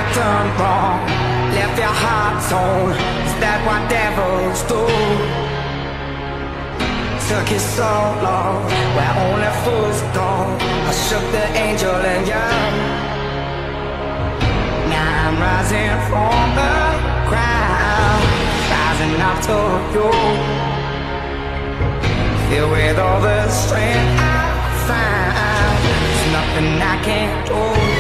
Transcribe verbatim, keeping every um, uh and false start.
done wrong? Left your heart torn. Is that what devils do? Took you so long, where only fools go. I shook the angel and young. Now I'm rising from the ground, rising up to you. Filled with all the strength I find, there's nothing I can't do.